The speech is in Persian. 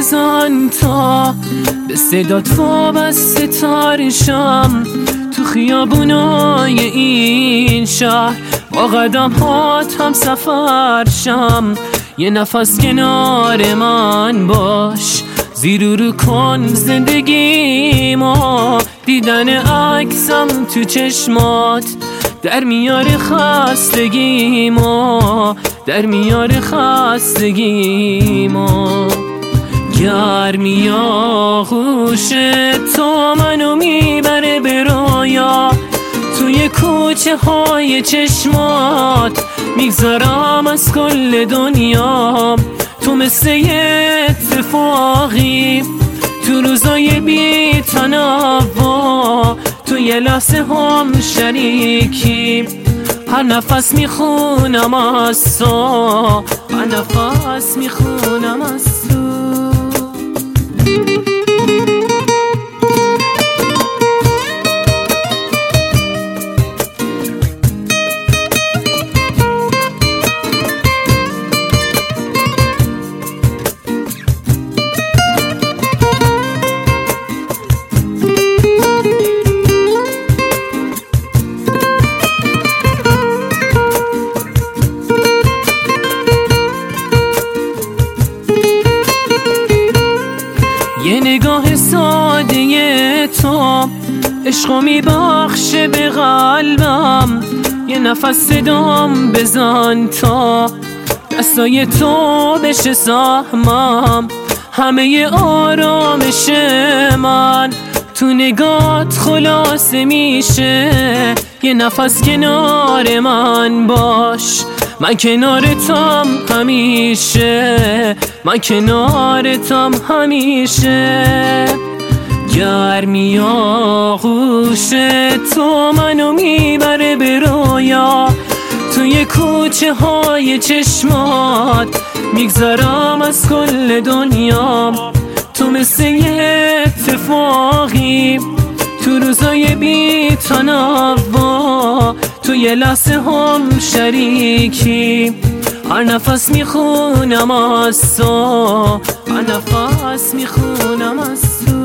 بزن تا به صدات وابسته تارشم تو خیابونای این شهر، با قدم هات هم سفر شم. یه نفس کنار من باش، زیر رو کن زندگیمو. دیدن عکسم تو چشمات در میاره خستگیمو، در میاره خستگیمو. گرمی آغوش تو منو میبره به رویا، توی کوچه های چشمات میگذرم از کل دنیا. تو مثل یه اتفاقی تو روزای بی تنوع، تو یه لحظه هم شریکی. هر نفس میخونم از تو، هر نفس میخونم از تو. یه نگاه ساده تو عشقو میبخشه به قلبم. یه نفس صدام بزن تا دستای تو بشه سهمم. همه آرامش من تو نگات خلاصه میشه. یه نفس کنار من باش، من کنارتم همیشه، من کنارتم همیشه. گرمی آغوش تو منو میبره به رویا، توی کوچه های چشمات میگذرم از کل دنیا. تو مثل یه اتفاقی تو روزای بی تنوع، تو یه لحظه هم شریکی. هر نفس میخونم از تو، هر نفس میخونم از تو.